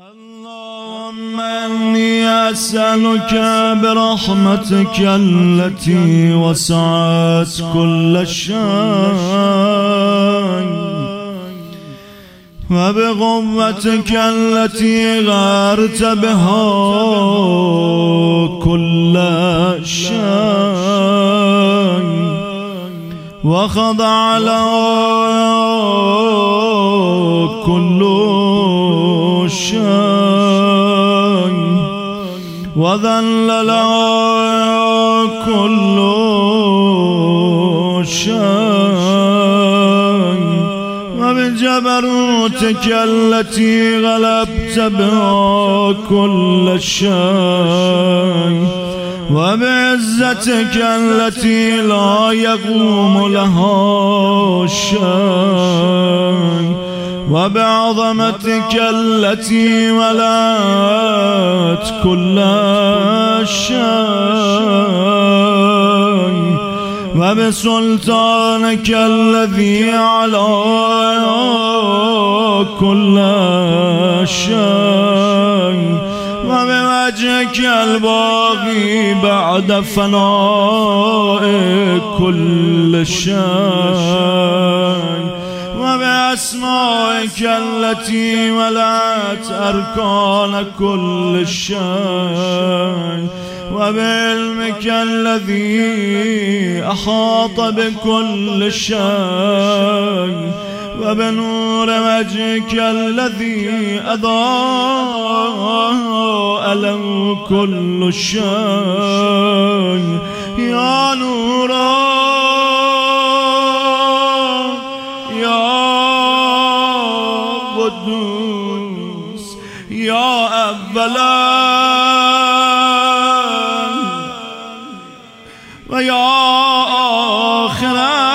اللهم إني أسألك برحمتك التي وسعت كل شيء وبقوتك التي غارت بها كل شيء وخضع له كل شيء وذل له كل شيء وبجبروتك التي غلبت بها كل شيء وبعزتك التي لا يقوم لها شيء وبعظمتك التي ملأت كل شيء وبسلطانك الذي على كل شيء وبوجهك الباقي بعد فناء كل شيء وبأسمائك التي ملأت أركان كل شيء وبعلمك الذي أحاط بكل شيء وبنور وجهك الذي أضاء له كل شيء يا نورا قدوس يا أولا ويا آخرا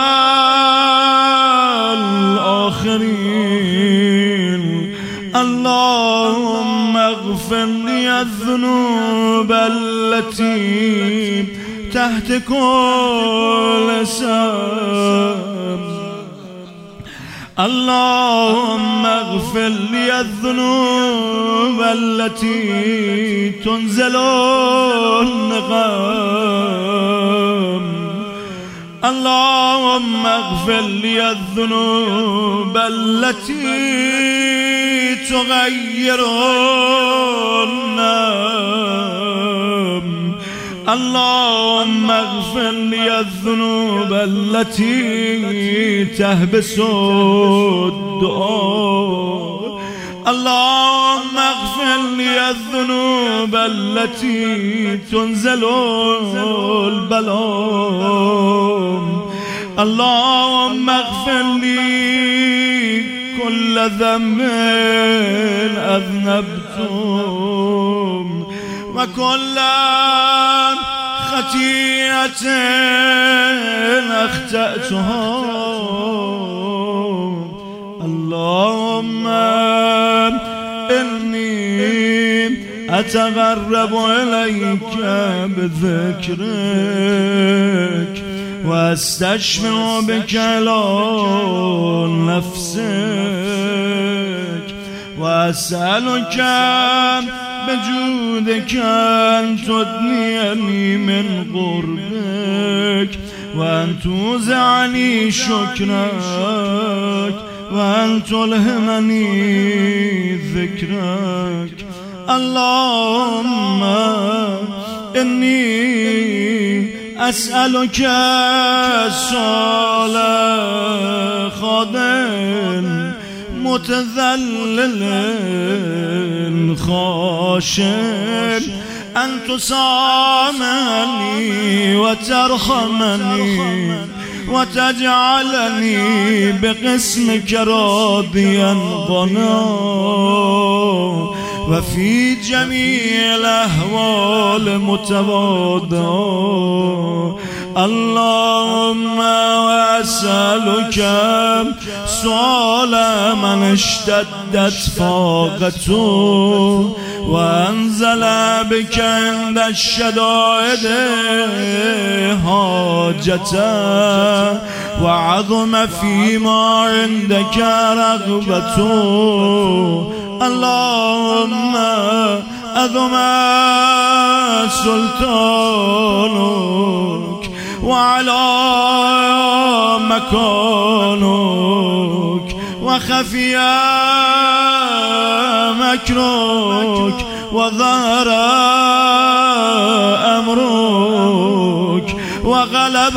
الآخرين اللهم اغفر لي الذنوب التي تحت كل سام اللهم اغفر لي الذنوب التي تنزل النقام اللهم اغفر لي الذنوب التي تغير النام اللهم اغفر لي الذنوب التي تهبس الدعاء اللهم اغفر لي الذنوب التي تنزل البلاء اللهم اغفر لي كل ذنب أذنبتم وكل خطيئة أخطأتها اللهم إني أتقرب إليك بذكرك واستشفع بك على نفسك وأسألك بجودك أن تدنيني من قربك وأن توزعني شكرك وأن تلهمني ذكرك اللهم إني أسألك سؤال خاضع متذلل خاشع أن تسامحني وترحمني وتجعلني بقسمك راضيا ضنا وفي جميع الأحوال متواضعا اللهم وأسألك سؤال من اشتدت فاقته وأنزل بك عند الشدائد حاجته وعظم فيما عندك رغبته اللهم عظم سلطانك وعلى مكانك وخفي مكرك وظهر أمرك وغلب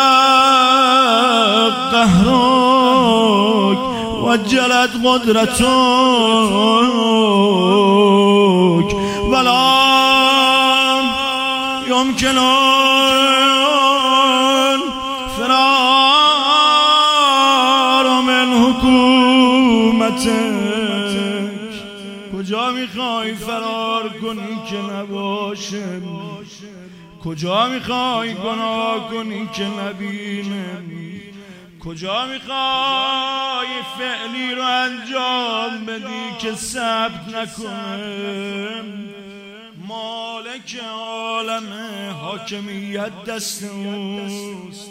قهرك وجلت قدرتك ولا يمكن فرار من حکومتك. کجا میخوای فرار کنی که نباشم؟ کجا میخوای گناه کنی که نبینم؟ کجا میخوای فعلی رو انجام بدی که ثبت نکنم؟ مالک عالم حاکمیت دست اوست،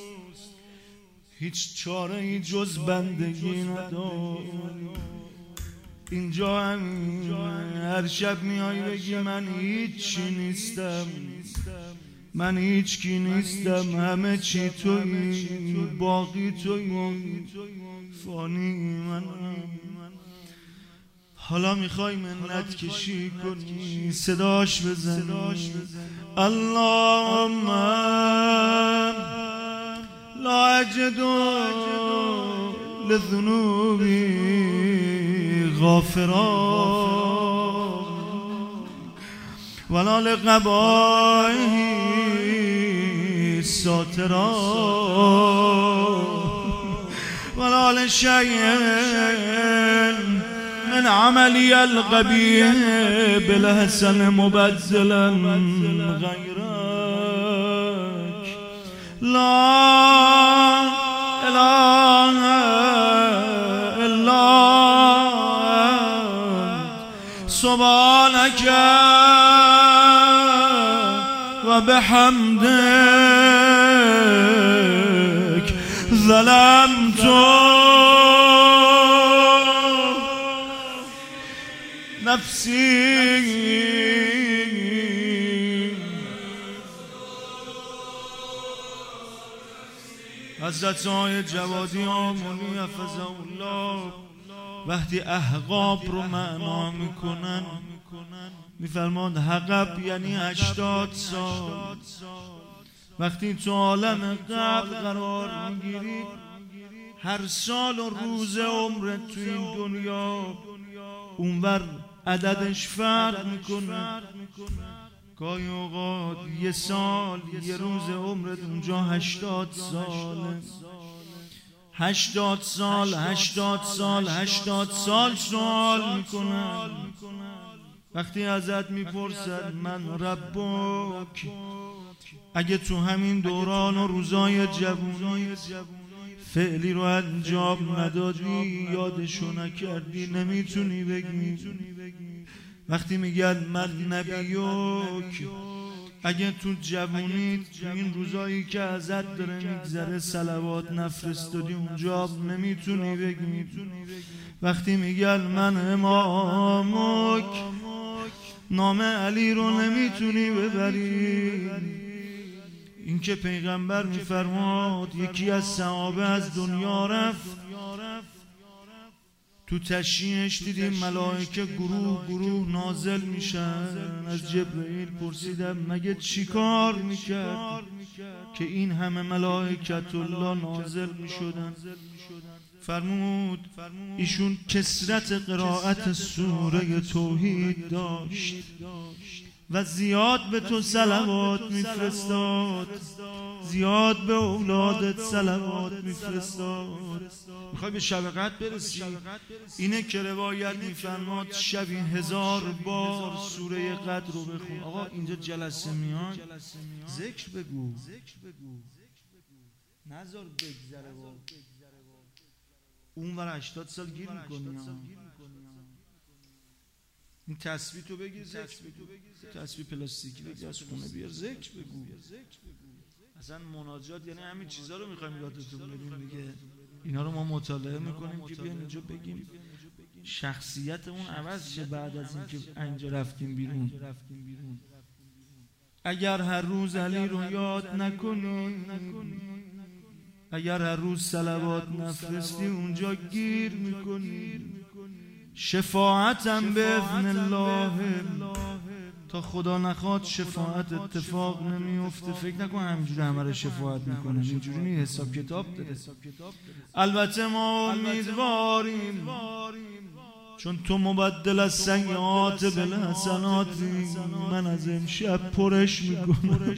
هیچ چاره ای جز بندگی نداری. اینجا همین هر شب میای بگی من هیچی نیستم، من هیچ کی نیستم، همه چی تویی، باقی تویی، فانی منم. حالا میخوای منت کشی کنی، صداش بزنی اللهم لا اجد لذنوبی غافرا ولا لقبائه ساترا ولا لشيء من عملي القبيح بالحسن مبدلا غيرك. لا إله إلا أنت سبحانك وبحمدك ظلمت نفسي. حضرت آقای جوادی آمونی حفظه الله وقتی احقاب رو معنا میکنن میفرماند حقب یعنی 80 سال. وقتی تو عالم قبل قرار میگیری هر سال و روز عمرت تو این دنیا اونور عددش فرق میکنه. گاهی اوقات یه سال یه روز عمرت اونجا 80 ساله. 80 سال 80 سال 80 سال سوال میکنن. وقتی ازت میپرسد من ربک، اگه تو همین دوران و روزای جوونی فعلی رو انجام ندادی، یادشو نکردی، نمیتونی بگی. وقتی میگن من نبیک، اگه تو جوونیت تو این روزایی که ازت داره میگذره صلوات نفرستادی، اونجا نمیتونی بگی. وقتی میگن من امامک، نام علی رو نمیتونی ببری. این که پیغمبر میفرماد یکی از صحابه از دنیا رفت، تو تشییعش دیدیم ملائکه گروه گروه نازل میشن. از جبرئیل پرسیدم مگه چی کار میکرد که این همه ملائکت الله نازل میشدن؟ فرمود ایشون کثرت قرائت سوره توحید داشت و زیاد به تو صلوات میفرستاد، زیاد به اولادت صلوات میفرستاد. میخوای به شب قدر برسی؟ اینه که روایت میفرماد شبی 1000 بار سوره قدر رو بخون. آقا اینجا جلسه میان ذکر بگو، نذار بگذره با اون ور 80 سال گیر میکنی. این تسبیح تو بگیر، تسبیح پلاستیکی بگیر از خونه بیار ذکر بگو. اصلا مناجات یعنی همین چیزا رو میخوایم یادتون بدیم دیگه. اینا رو ما مطالعه میکنیم که بیان اینجا بگیم شخصیتمون عوض شه بعد از اینکه اینجا رفتیم بیرون. اگر هر روز علی رو یاد نکنی، اگر هر روز صلوات نفرستی، اونجا گیر میکنی. شفاعتم به اذن الله، تا خدا نخواد شفاعت اتفاق نمیفته. فکر نکن همینجوری همه رو شفاعت میکنه، اینجوری نیست، حساب کتاب داره. البته ما امیدواریم، چون تو مبدل از سیئات بالحسناتی. من از امشب پرش میکنم،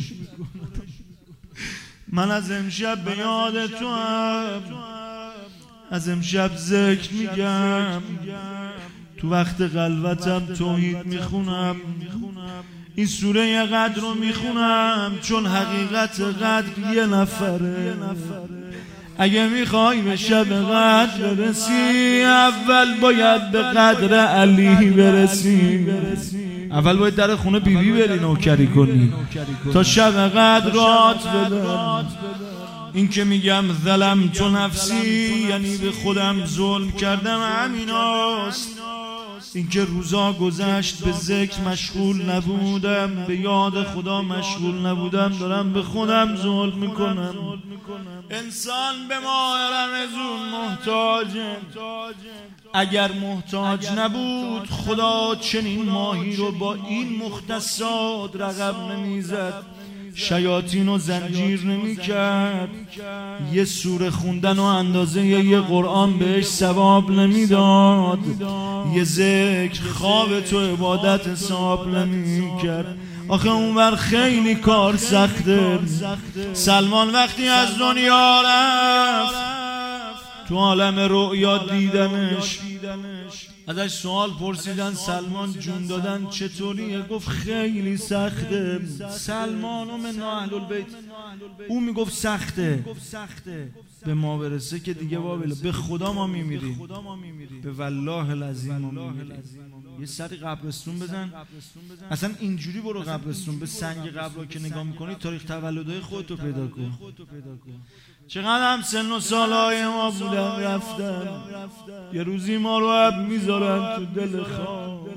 من از امشب به یاد تو هم، از امشب ذکر میگم، تو وقت خلوتم توحید میخونم، این سوره قدر رو میخونم، چون حقیقت قدر یه نفره. اگه میخوای به شب قدر برسی، اول باید به قدر علی برسی. اول باید در خونه بیبی بری نوکری کنی تا شب قدر رات بدن. این که میگم ظلم تو نفسی، یعنی به خودم ظلم کردم، همیناست. این که روزا گذشت به ذکر مشغول نبودم، به یاد خدا مشغول نبودم، دارم به خودم ظلم میکنم. انسان به ماه رمضان محتاجه. اگر محتاج نبود خدا چنین ماهی رو با این مختصات رقم نمیزد، شیاطین و زنجیر نمی کرد، یه سوره خوندن و اندازه یه قرآن بهش ثواب نمی داد، یه ذکر خواب تو عبادت حساب نمی کرد. آخه اونور خیلی کار سخته. سلمان وقتی از دنیا رفت، تو عالم رؤیا دیدنش، ازش سوال پرسیدن سلمان جون دادن چطوریه؟ گفت خیلی سخته. سلمان من اهل البیت، اون میگفت سخته، به ما برسه که دیگه بابل به خدا ما میمیریم، به والله العظیم ما میمیریم. یه سری قبرستون بزن، اصلا اینجوری برو قبرستون، به سنگ قبر که نگاه میکنی تاریخ تولدهای خودتو پیدا کن. چقدر هم سن و سالهای ما بودن رفتن، یه روزی ما رو اب میذارن تو دل خواب.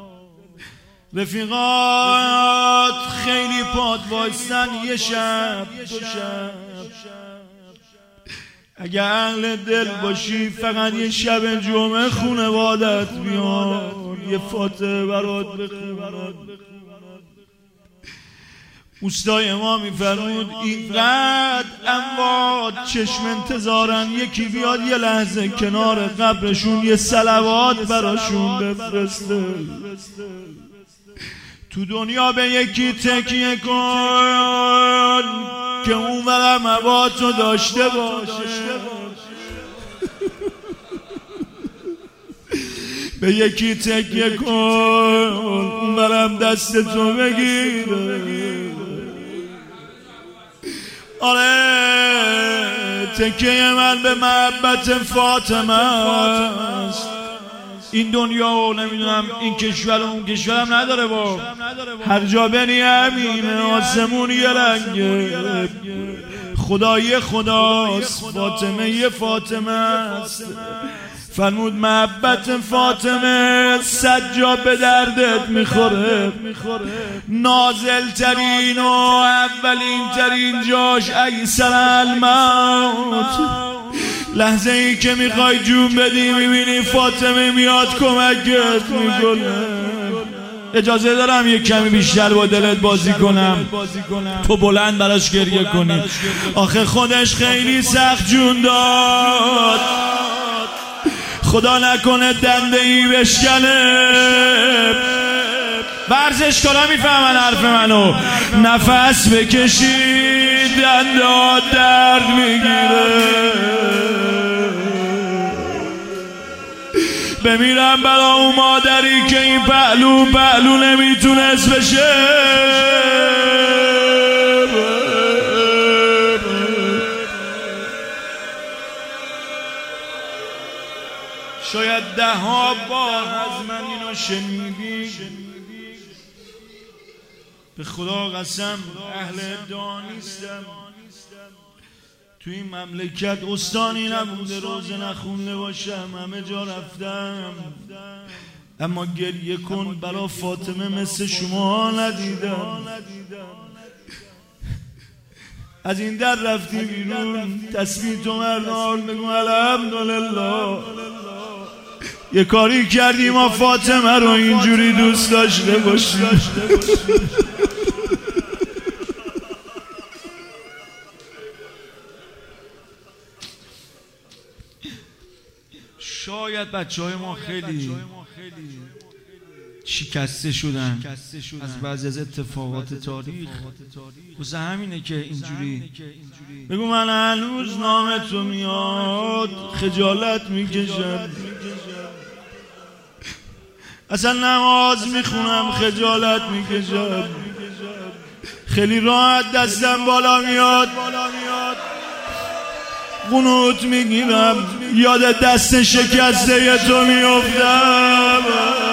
رفیقات خیلی پاد وایستن، یه شب دو شب. اگه اهل دل باشی فقط یه شب جمعه خونوادت بیان، یه فاتحه برات بخونن. اوستای ما میفرمود اینقدر اموات چشم انتظارن یکی بیاد یه لحظه کنار قبرشون یه صلوات براشون بفرسته. تو دنیا به یکی تکیه کن که اون ورم مواتو داشته باشه، به یکی تکیه کن اون ورم دست تو بگیره. آره تکیه من به محبت فاطمه است. این دنیا و نمیدونم این کشور و اون کشورم نداره، با هر جا بری همینه، آسمون یه رنگه، خدای خداست، فاطمه یه فاطمه است. فرمود محبت فاطمه سجا به دردت میخوره، نازل ترین و اولین ترین جاش ایسر الموت. لحظه ای که میخوای جون بدی میبینی فاطمه میاد کمکت میکنه. اجازه دارم یک کمی بیشتر با دلت بازی کنم، تو بلند براش گریه کنی. آخه خودش خیلی سخت جون داد، خدا نکنه دنده ای بشکنه. ورزشکارا میفهمن حرف منو. نفس بکشید دنده درد میگیره، بمیرم برا اون مادری که این پهلو نمیتونست بشه. شاید 10 بار از من اینو شنیدی، به خدا قسم اهل ادعا نیستم، تو این مملکت استانی نبوده روزه نخونده باشم، همه جا رفتم، اما گریه کن برا فاطمه مثل شما ندیدم. از این در رفتی بیرون، تسبیح تو مردار بگو الحمدلله. یه کاری کردی ما فاطمه رو اینجوری دوست داشته باشیم. شاید بچه‌های ما خیلی شکسته شدن از بعضی از اتفاقات تاریخ، واسه همینه که اینجوری بگو من هنوز نام تو میاد خجالت میکشم، اصلا نماز میخونم خجالت میکشم، خیلی راحت دستم بالا میاد قنوت میگیرم، یاد دست شکسته تو میافتم.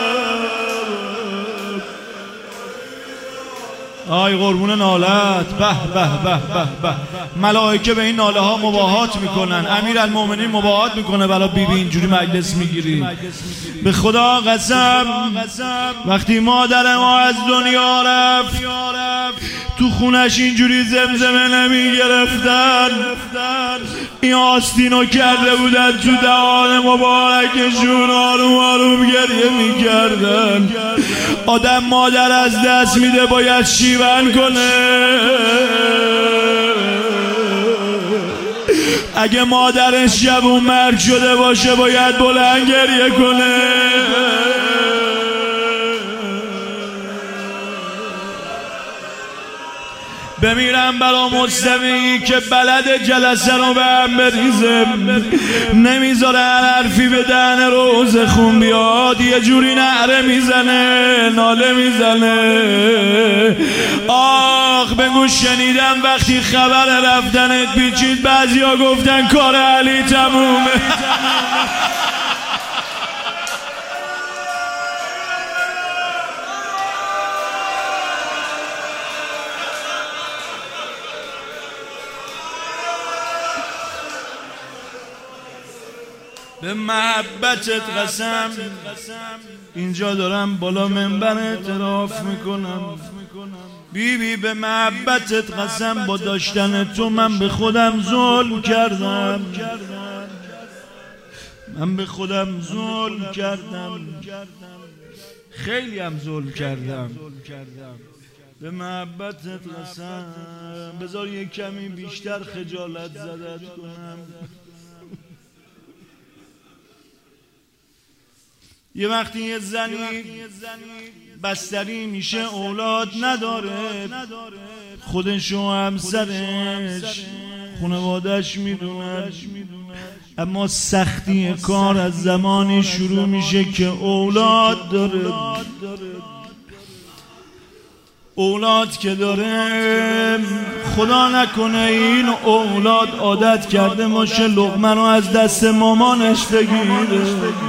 آی قربون نالت، به به به به به. ملائکه به این ناله ها مباهات میکنن، امیرالمومنین مباهات میکنه برای بیبی اینجوری مجلس میگیری. به خدا قسم وقتی مادر ما از دنیا رفت تو خونش اینجوری زمزمه نمیگرفتن، این آستینو کرده بودن تو دهان مبارکشون، آروم آروم گریه میکردن. آدم مادر از دست میده باید شیون کنه، اگه مادرش جوون مرگ شده باشه باید بلند گریه کنه. بمیرم برا مستمعی که بلد جلسه رو به هم بریزه، نمیذاره هر حرفی به دهن روز خون بیاد، یه جوری نعره میزنه ناله میزنه. آخ بگو شنیدم وقتی خبر رفتنت پیچید بعضیا گفتن کار علی تمومه. به محبتت قسم اینجا دارم بالا منبر اعتراف میکنم، بیبی به محبتت قسم با داشتن تو من به خودم ظلم کردم، من به خودم ظلم کردم، خیلی هم ظلم کردم. به محبتت قسم بذار یک کمی بیشتر خجالت زدت کنم. یه وقتی یه زنی بستری میشه اولاد نداره، خودش و همسرش خانواده‌اش میدونن، اما سختی کار از زمانی شروع میشه که اولاد داره. اولاد که داره خدا نکنه این اولاد عادت کرده باشه لقمه رو از دست مامانش بگیره،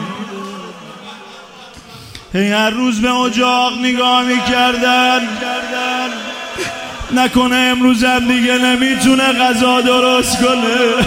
هر روز به اجاق نگاه میکردن، نکنه امروز هم دیگه نمیتونه غذا درست کنه.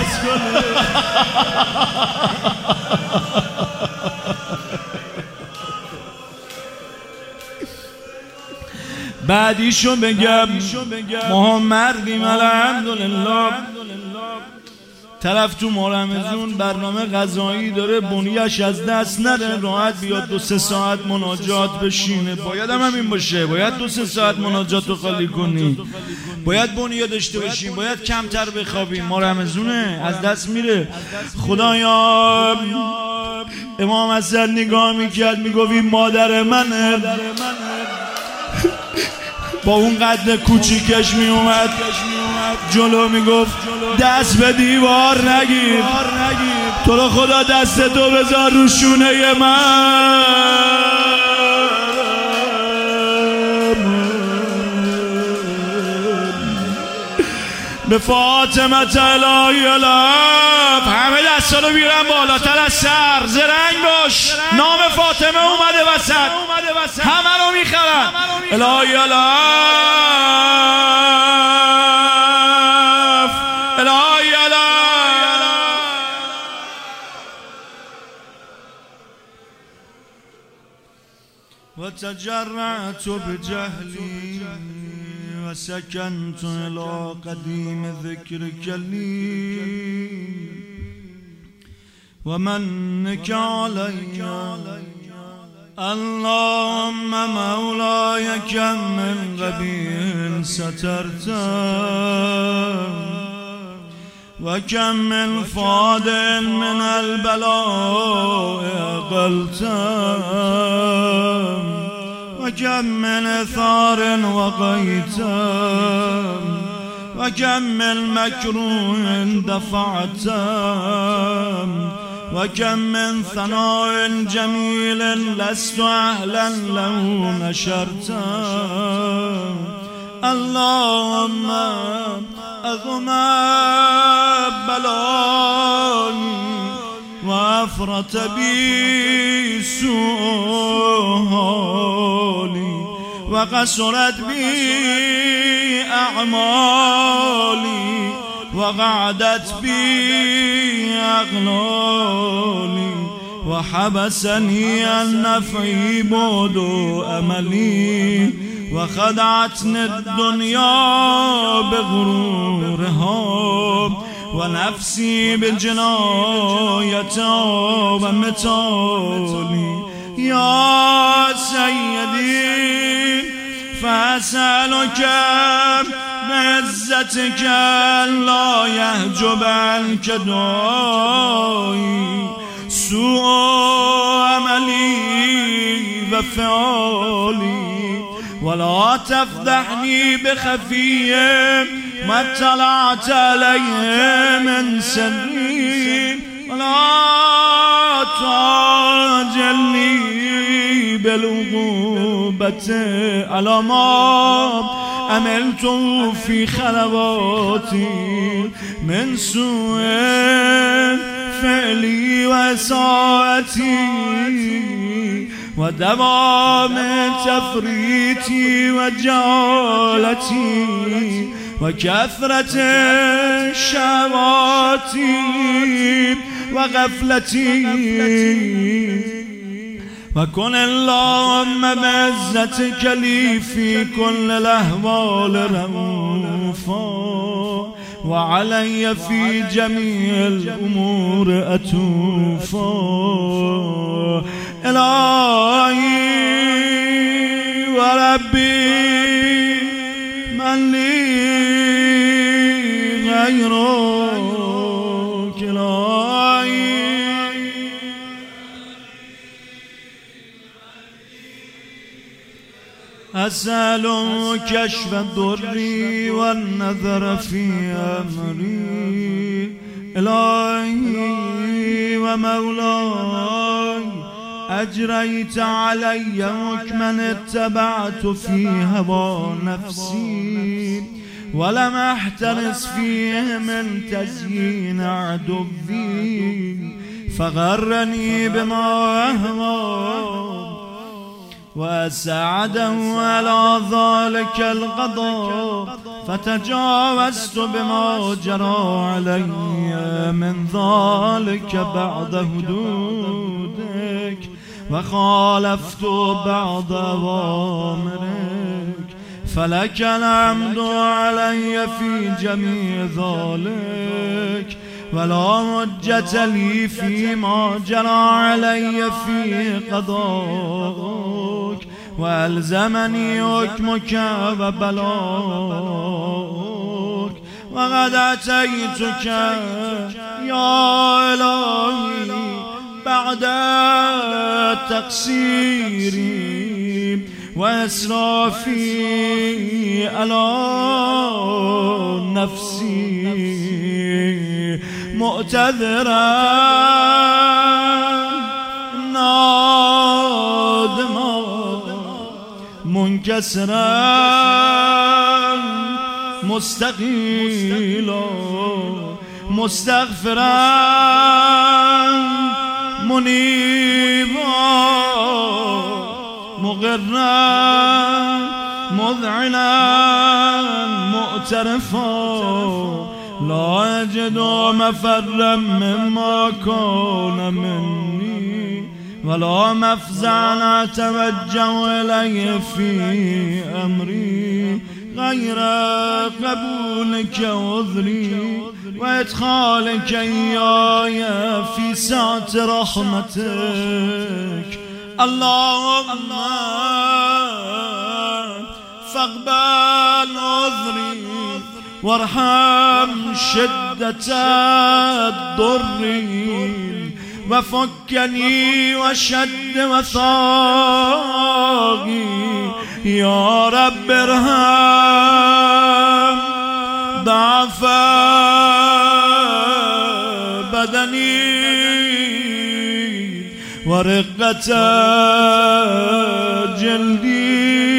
بعدیشو بگم ما هم مردیم الحمدلله. طرف تو ماه رمضان برنامه غذایی داره، بنیش از دست نره، راحت بیاد 2-3 ساعت مناجات بشینه. باید هم همین باشه، باید 2-3 ساعت مناجات رو خالی کنی، باید بنیا داشته باشیم، باید کمتر بخوابیم. ماه رمضانه از دست میره. خدایا امام حسن نگاه میکرد میگوی مادر منه، با اون قد کوچیکش میومد جلو میگفت دست به دیوار نگیر، تو رو خدا دست تو بذار رو شونه من. به فاطمه الهی الف، همه دستا رو بیارن بالاتر از سر، زرنگ باش، نام فاطمه اومده وسط، همه رو میخرن. الهی الف، الهی الف، وتجرعت بجهلي وسكنت إلى قديم ذكرك لي ومنك علي. اللهم مولاي كم من غبي سترته وكم من فاد من البلاء قلته وكم من ثار وقيته وكم من مكروه دفعته وكم من ثناء جميل لست أهلا له نشرته. اللهم أغم بلاني وأفرط بي سؤالي وقصرت بي أعمالي وقعدت بي أغلالي وحبسني عن نفعي بعد أملي وخدعتني الدنيا بغرورها ونفسي بالجناية ومثالي. يا سيدي فأسألك بعزتك لا يحجب عنك دعائي سوء عملي وفعالي ولا تفضحني بخفي ما اطلعت عليه من سري ولا تعجلني بالعقوبة على ما عملت في خلواتي من سوء فعلي وإساءتي ودوام تفريطي وجهالتي وكثرة شهواتي وغفلتي. وكن اللهم بعزتك لي في كل الأحوال رؤوفا وعلي في جميع الأمور أتوفا. إلهي وربي من لي غيرك إلهي أسأل كشف الضر والنذر في أمري. إلهي ومولاي أجريت علي حكما اتبعت في هوى نفسي ولم أحترس فيه من تزيين عدوي فغرني بما أهوى وأسعده على ذلك القضاء فتجاوزت بما جرى علي من ذلك بعد حدودك وخالفت بعض أوامرك فلك الحمد علي في جميع ذلك ولا حجة لي فيما جرى علي في قضاءك وألزمني حكمك وبلاءك وقد أتيتك يا إلهي بعد تقصيري وإسرافي على نفسي مؤتذرا نادما منكسرا مستقيلا مستغفرا منيبا مغرا مذعنا مؤترفا لا أجد مفرا مما كان مني ولا مفزع أتوجه إليه في أمري غير قبولك عذري وإدخالك إياي في سعة رحمتك. اللهم فاقبل عذري وارحم شدة الضر وفكني وشد وثاقي يا رب ارحم ضعف بدني ورقة جلدي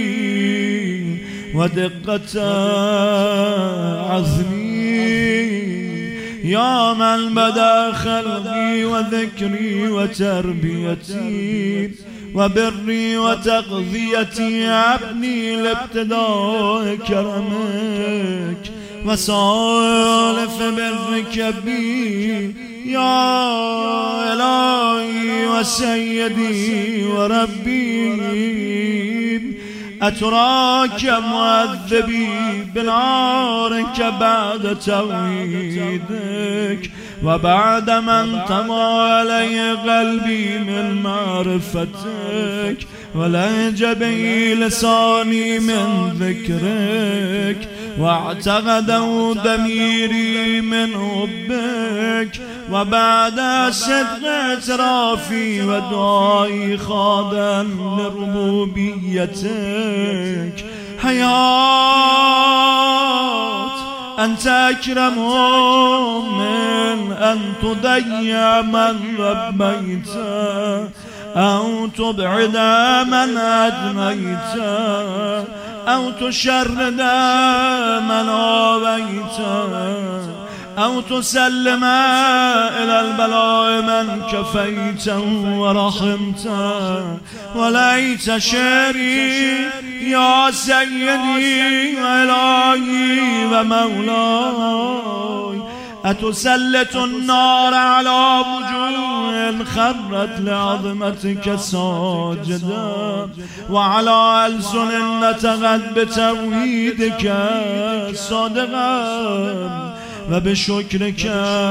ودقة عزمي يا من بدا خلقي وذكري وتربيتي وبري وتغذيتي عبني لابتداء كرمك وسالف برك بي يا إلهي وسيدي وربي. أتراك معذبي بنارك بعد توحيدك وبعد من طغى علي قلبي من معرفتك ولهج به لساني من ذكرك واعتقده ضميري من حبك وبعد صدق اعترافي ودعائي خاضا لربوبيتك. حياة أنت أكرم من أن تضيع من ربيت أو تبعد من أدميت أو تشرد من آويت أو تسلم إلى البلاء من كفيت ورحمت. وليت شعري يا سيدي وإلهي ومولاي أتسلط النار على وجوه خرت لعظمتك ساجدا وعلى ألسن نطقت بتوحيدك صادقا وبشكرك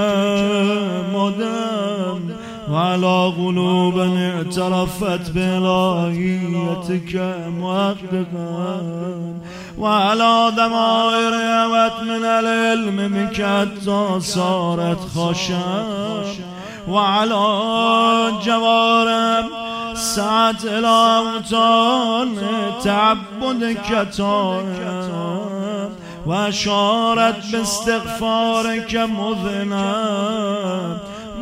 مدام وعلى قلوب اعترفت بإلهيتك محققا وعلى ضمائر هوت من العلم بك حتى صارت خاشعة وعلى جوارب سعت إلى أوطان تعبدك طائعة وأشارت باستغفارك مذنب.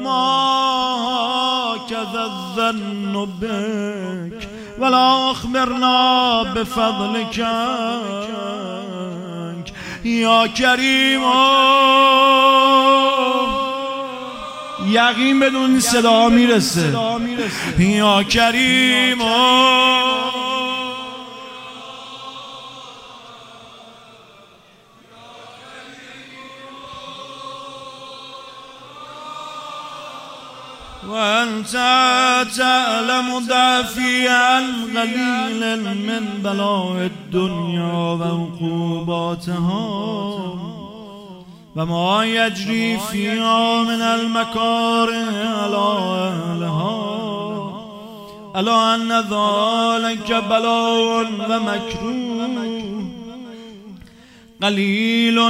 ما هكذا الظن بك ولا أخبرنا بفضلك يا كريم. یقین بدون صدا میرسه یا کریم. وأنت تعلم ضعفي عن قليل من بلاء الدنيا وعقوباتها وما يجري فيها من المكاره على أهلها. ألا أن ذلك بلاء ومكروه قليل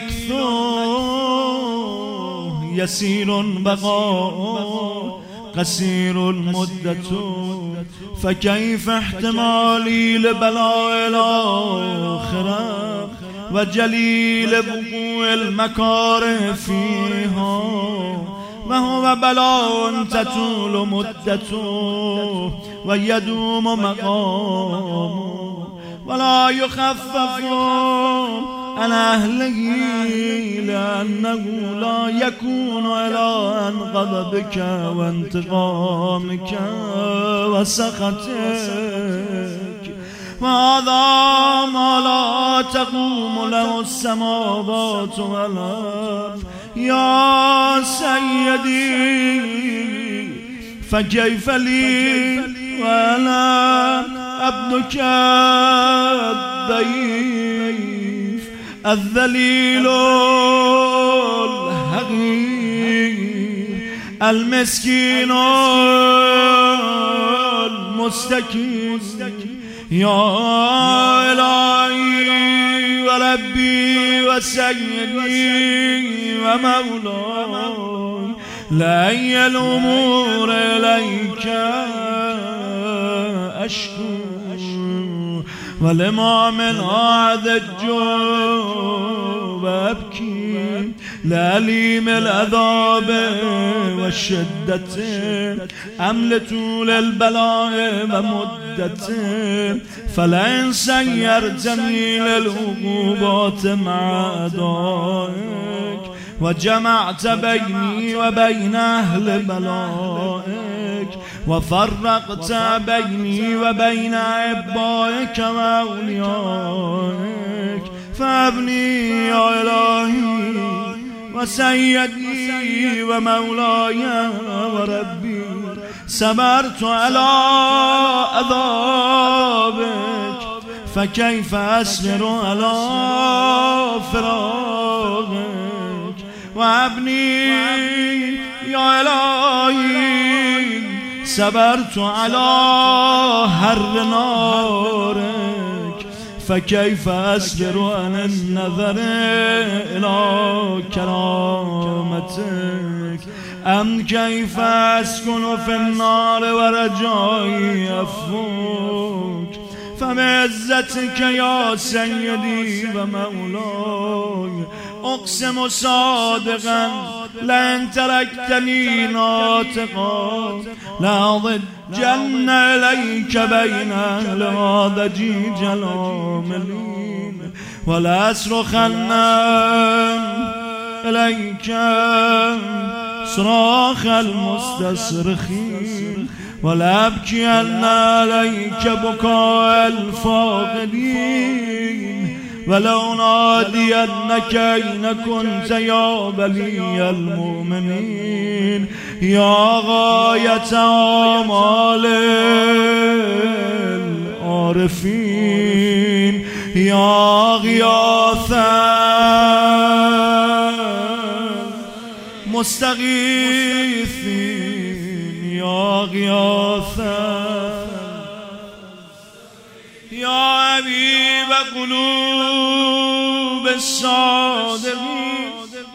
مكثور يسير بقاء قصير مدة. فكيف احتمالي لبلاء الآخرة وجليل بقوع المكاره فيها وهو بلاء تطول مدته ويدوم مقامه ولا يخفف عن أهله لأنه لا يكون إلا عن غضبك وانتقامك وسخطك. وهذا ما لا تقوم له السماوات والأرض يا سيدي. فكيف لي وأنا عبدك الضعيف الذليل الحقير المسكين المستكين يا إلهي وربي وسيدي ومولاي لأي الأمور إليك أشكو ولما من أعذج وأبكي لأليم العذاب والشدة أمل طول البلاء ومدته فلئن سيرتني للعقوبات مع أعدائك وجمعت بيني وبين أهل بلائك وفرقت بيني وبين أحبائك وأوليائك فابني يا إلهي وسيدي ومولاي وربي صبرت على عذابك فكيف أصبر على فراقك وابني يا إلهي صبرت على حر نارك فكيف أصبر عن النظر إلى كرامتك أم كيف أسكن في النار ورجائي عفوك فبعزتك يا سيدي ومولاي أقسم صادقا لئن تركتني ناطقا لأضجن إليك بين أهل هذا جيج العاملين ولأصرخن إليك صراخ المستصرخين ولأبكين عليك بكاء الفاقدين ولو نادينك أين كنت يا ولي المؤمنين يا غاية آمال العارفين يا غياث مستغيثين يا غياث يا حبيب قلوب الصادقين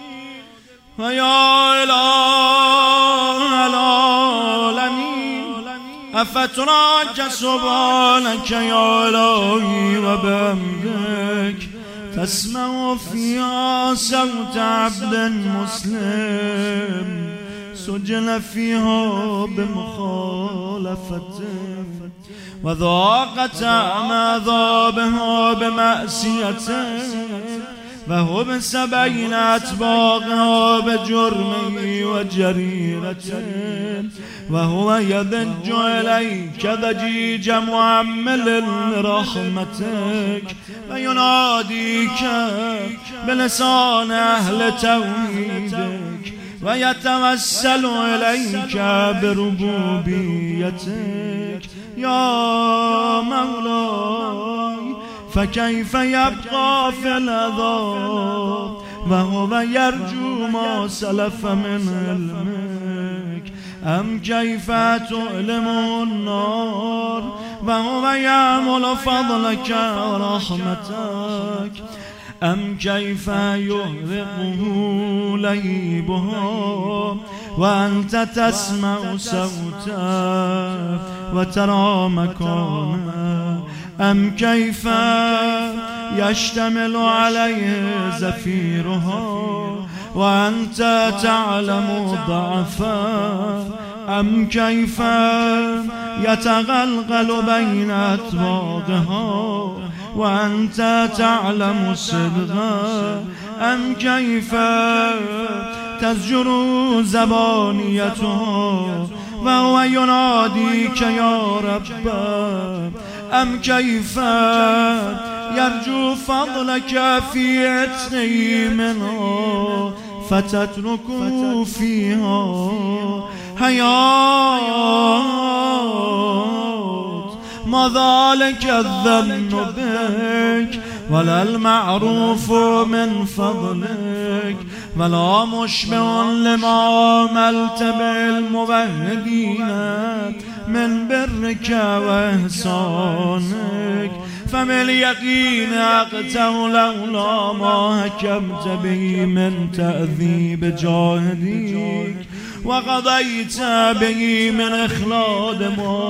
ويا إله العالمين أفتراك سبحانك يا إلهي وبحمدك تسمع فيها صوت عبد مسلم سجن فيها بمخالفته وذاقت عذابها بمأسيته وهبس بين أطباقها بجرمه وجريرته وهو يضج إليك ضجيج معمل رحمتك ويناديك بلسان أهل توحيدك ويتوسل إليك بربوبيتك يا مولاي فكيف يبقى في العذاب وهو يرجو ما سلف من علمك أم كيف تؤلم النار وهو يعمل فضلك ورحمتك أم كيف يغرقه لهيبها وأنت تسمع صوته وترى مكانه أم كيف يشتمل عليه زفيرها وأنت تعلم ضعفه أم كيف يتغلغل بين أطباقها وأنت تعلم صدقه أم كيف تزجر زبانيتها وهو يناديك يا رب أم كيف يرجو فضلك في عتقه منها فتترك فيها حیات ما ذلك الظن بك ولا المعروف من فضلك ولا مشبع لما عملت بالموحدين من برك وإحسانك فباليقين أقتل لولا ما حكمت به من تأذيب جاهديك وقضيت به من إخلاد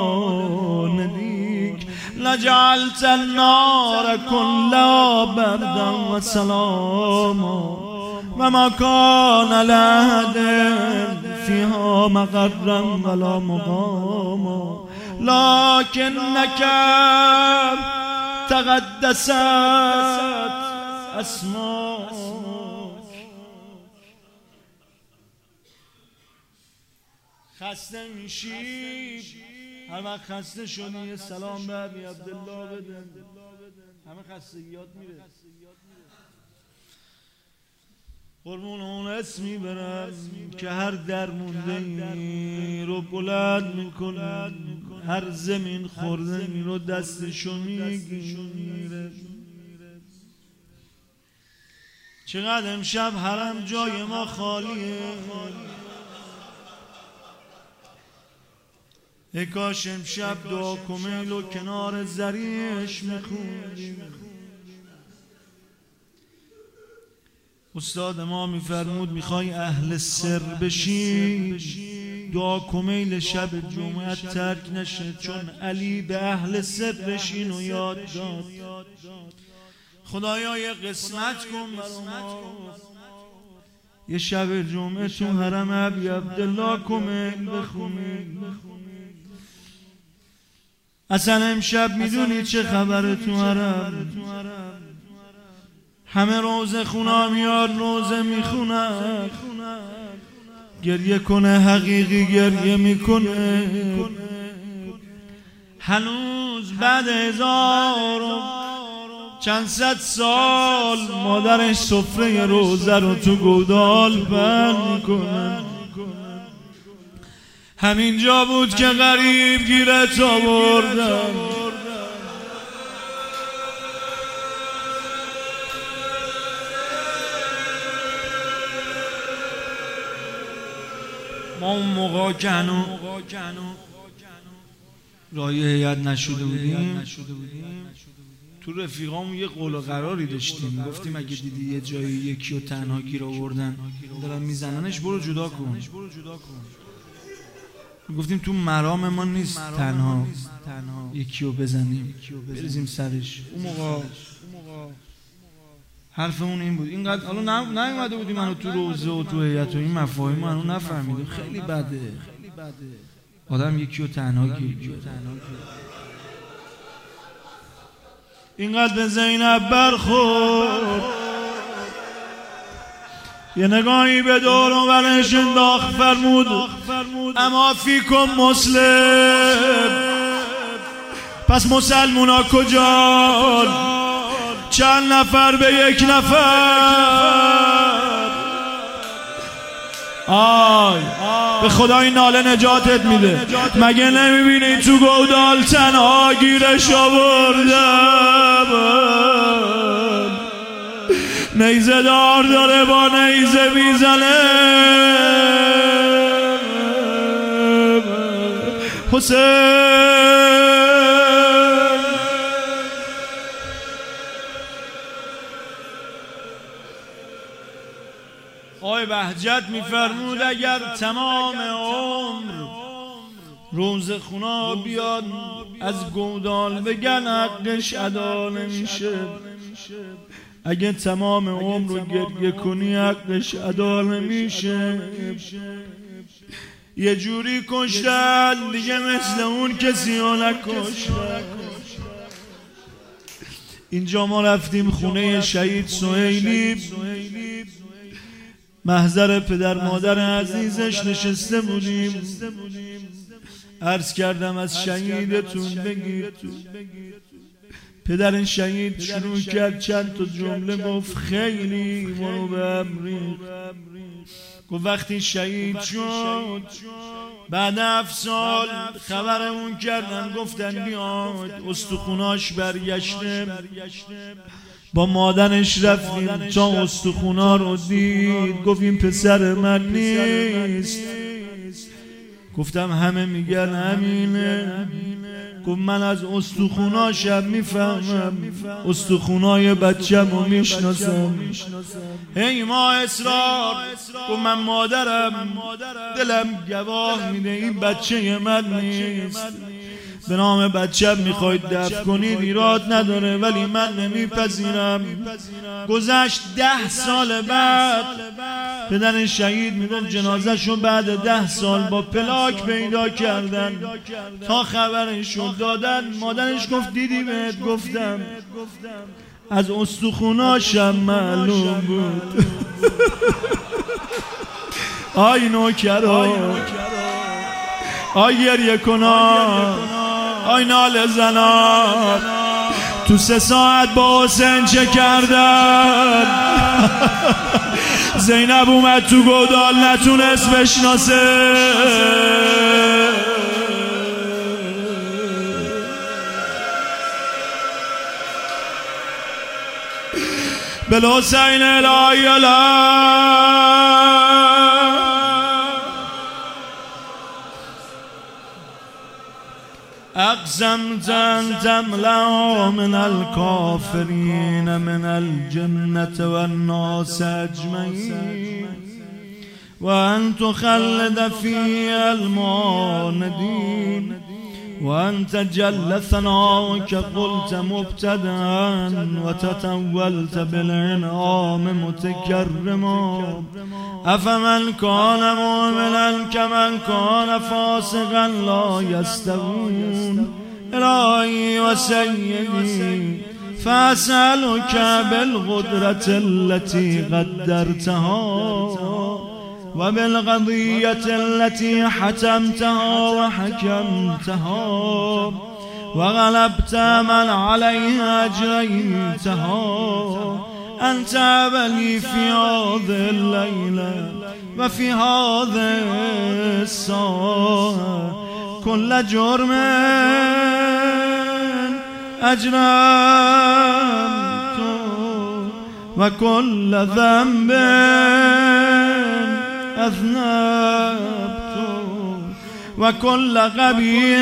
مانديك لجعلت النار كلها بردا وسلاما وما كان لأحد فيها مقرا ولا مقاما لكنك تقدست اسماك. خسته میشی هر وقت خسته شدی یه سلام به ابی عبدالله بده، همه خستگیات میره. قربون اون اسمی برم که هر درمونده رو بلند میکنه، هر زمین خورده رو دستشو میگیره. چقدر امشب حرم جای ما خالیه، ای کاش امشب دعا کمیل و کنار زریش میخوندیم. استاد ما میفرمود میخوای اهل سر بشی دعا کمیل شب جمعه ترک نشه، چون علی به اهل سرش اینو یاد داد. خدایا یه قسمت کن برا ما، یه شب جمعه تو حرم ابی عبدالله کمیل بخونی. اصلا امشب میدونی چه خبره تو حرم؟ همه روزه خونا میاد روزه میخونن، گریه کنه حقیقی گریه میکنه. هنوز بعد 1000 و چند صد سال مادرش سفره روزه رو تو گودال بند میکنه. همینجا بود که غریب گیرت آوردن، ما اون موقع که هنو رای هیئت نشده بودیم، تو رفیقامون یه قول و قراری داشتیم، گفتیم اگه دیدی یه جایی یکی رو تنها گیر آوردن دارن میزننش برو جدا کن. گفتیم تو مرام ما نیست تنها یکی رو بزنیم بریزیم سرش. اون موقع حرفمون این بود. اینقدر حالا نیومده بودیم منو تو روزه و تو هیئت و این مفاهیم منو نفهمیدیم. خیلی بده آدم یکی رو تنها گیر. اینقدر به زینب برخورد، یه نگاهی به دور و برش انداخت، فرمود اما فیکم مسلم. پس مسلمونا کجا؟ چند نفر به یک نفر؟ آی به خدا این ناله نجاتت میده. مگه نمیبینی تو گودال تنها گیرش آوردم؟ نیزه دار داره با نیزه میزنه. حسین آقای بهجت میفرمود اگر تمام عمر روزه خونا بیاد از گودال بگن حقش ادا نمیشه، اگه تمام عمر رو گریه کنی حقش ادا نمیشه. یه جوری کشتن دیگه مثل اون کسی ها نکشتن. اینجا ما رفتیم خونه شهید سهیلی، محضر پدر مادر عزیزش نشسته بودیم. عرض کردم از شهیدتون بگید. پدر شهید شروع کرد چند تا جمله گفت، خیلی ما رو به امری گفت وقتی شهید شد بعد 7 سال خبرمون کردن، گفتن بیاد استخوناش برگشته. با مادرش رفتیم تا استخونا رو دید، گفت این پسر من نیست. گفتم همه میگن همینه. گفت من از استخوناشم میفهمم، استخونای بچم رو میشناسم. هی ما اصرار. گفت من مادرم، دلم گواه میده این بچه من نیست. به نام بچم میخواید دفن کنید ایراد نداره، ولی من نمیپذیرم. گذشت 10 سال بعد پدر شهید میگفت جنازه‌شو بعد 10 سال با پلاک پیدا کردن، تا خبرشو دادن. مادرش گفت دیدی بهت گفتم، از استخوناشم معلوم بود. آی نوکرا، آی گریه کنا، آی ناله زنان، تو 3 ساعت با حسین چه کردن؟ زینب اومد تو گودال نتونست بشناسه. بالحسین الهی أقسمت أن تملأ من الكافرين من الجنة والناس أجمعين، وأن تخلد فيها المعاندين، وأنت جل ثناؤك قلت مبتدأ وتتولت بالإنعام متكرما. أفمن كان مؤمنا كمن كان فاسقا لا يستوون. إلهي وسيدي فأسألك بالقدرة التي قدرتها وبالقضية التي حتمتها وحكمتها وغلبت من عليها أجريتها، أن تابلي في هذه الليلة وفي هذه الساعة كل جرم أجرمت وكل ذنب أذنبت وكل قبيح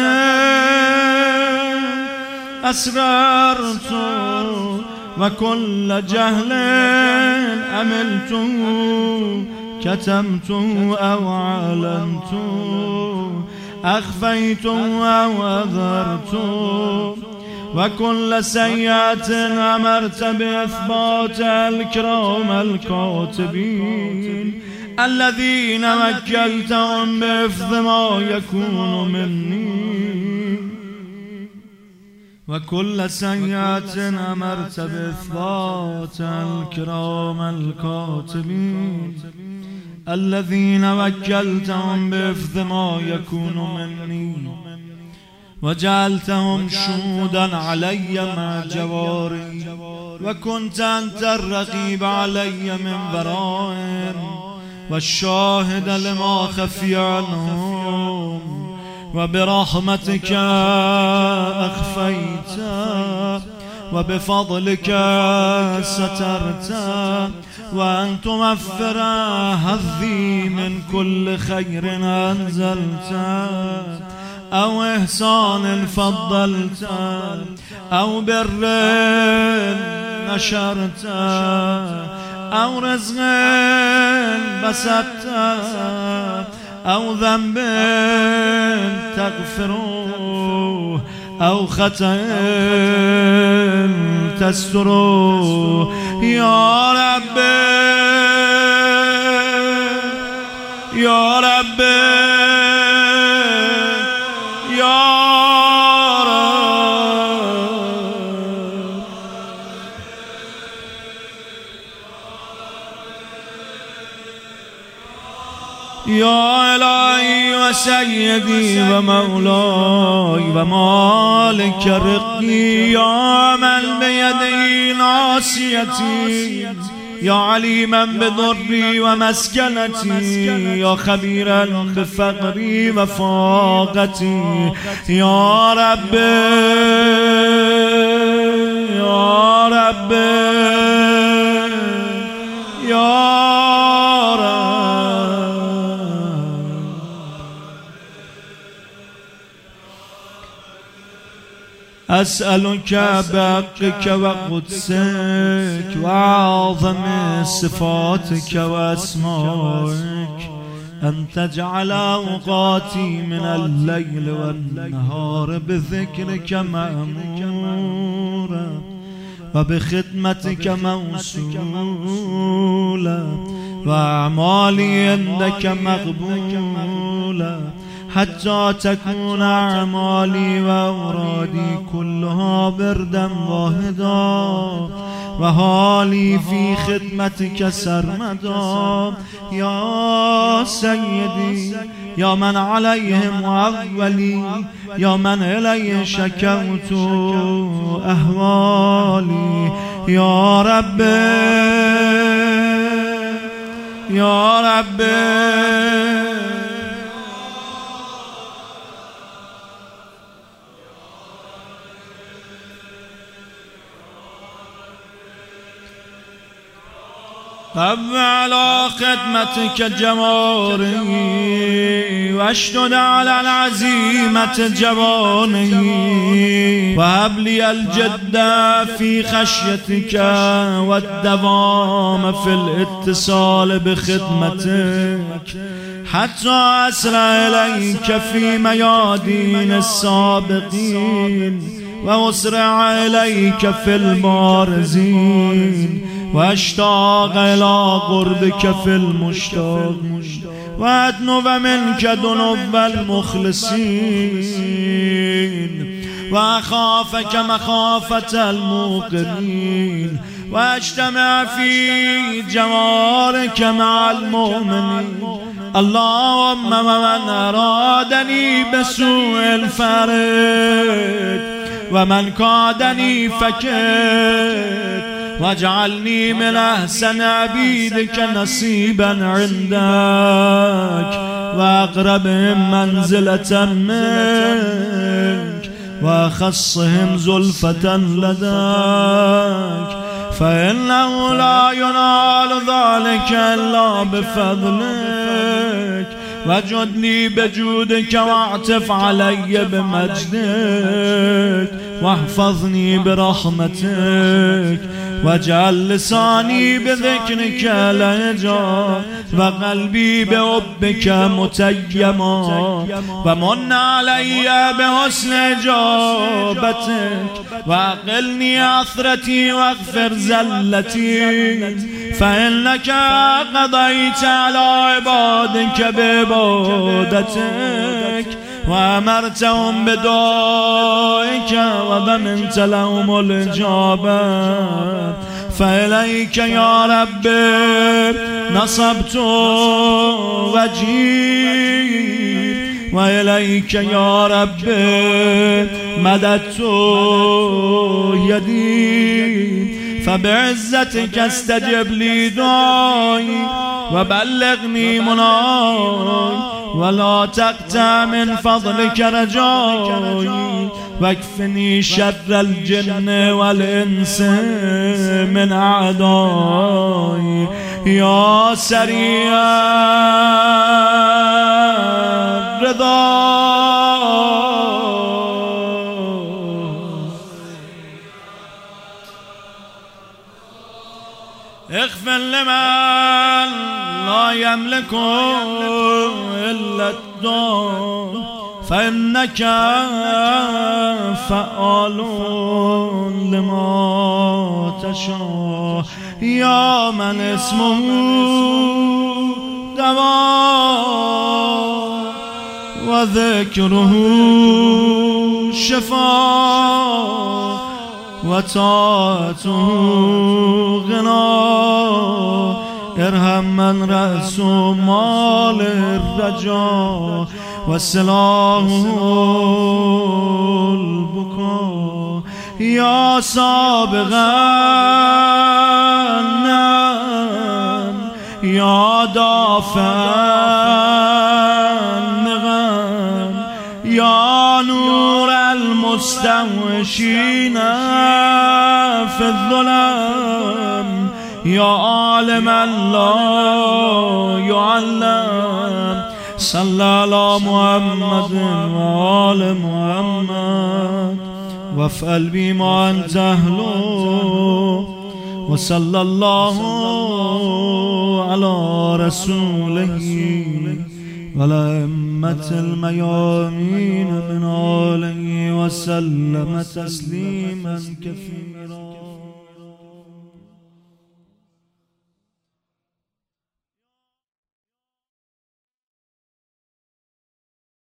أسررت وكل جهل عملت كتمت أو علنت أخفيت أو أظهرت وكل سيئة أمرت بإثبات الكرام الكاتبين الذين وكلتهم بحفظ ما يكون مني، وكل سيئة أمرت بإثبات الكرام الكاتبين الذين وكلتهم بحفظ ما يكون مني، وجعلتهم شهودا علي مع جواري، وكنت أنت الرقيب علي من ورائهم والشاهد لما خفي عنهم، وبرحمتك أخفيت وبفضلك سترت، وأن توفر هذي من كل خير أنزلت أو إحسان فضلت أو بر نشرت أو رزق بسطت أو ذنب تغفره أو خطأ تستره يا رب يا رب يا يا إلهي وسيدي ومولاي ومالك رقي، يا من بيده ناصيتي يا عليما بضري ومسكنتي يا خبيرا بفقري وفاقتي يا رب يا رب يا أسألك بحقك وقدسك وأعظم صفاتك وأسمائك أن تجعل أوقاتي من الليل والنهار بذكرك مأمورا وبخدمتك موصولا وأعمالي عندك مقبولا حتى تكون أعمالي وأورادي كلها بردا واحدا وحالي في خدمتك سرمدا يا سيدي يا من عليهم وأولي يا من إليه شكوت أهوالي يا رب يا رب قم على خدمتك جواري واشدد على العزيمة جواني وهب لي الجد في خشيتك والدوام في الاتصال بخدمتك حتى أسرع إليك في ميادين السابقين وأسرع إليك في البارزين واشتاق إلى قربك في المشتاق وأدنو منك دنوب المخلصين وأخافك مخافة الموقنين واجتمع في جوارك مع المؤمنين اللهم ومن أرادني بسوء الفرد ومن كادني فكد واجعلني من أحسن عبيدك نصيبا عندك وأقربهم منزلة منك وأخصهم زلفة لديك فإنه لا ينال ذلك إلا بفضلك وجدني بجودك واعتف علي بمجدك واحفظني برحمتك واجعل لساني بذكرك لهجا وقلبي بحبك متيما ومن علي بحسن إجابتك وأقلني عثرتي واغفر زلتي فإنك قضيت على عبادك بعبادتك وأمرتهم بدعائك وضمنت لهم الإجابة فإليك يا رب نصبت وجهي وإليك يا رب مددت يدي فبعزتك استجب لي دعائي وبلغني مناي ولا تقطع من فضلك رجائي واكفني شر الجن والإنس من أعدائي يا سريع الرضا اغفر لمن لا يملك إلا الدون فإنك فعال لما تشاء يا من اسمه دواء وذكره شفاء وطاعته غنى ارحم من رأس مال الرجاء وسلاه البكاء يا سابقا يا دافع النغم يا نور المستوشين في الظلم يا عالم لا يعلم صلى على محمد وآل محمد وافعل بما أنت أهله وصلى الله على رسوله والأئمة الميامين من آله وسلم تسليما كثيرا.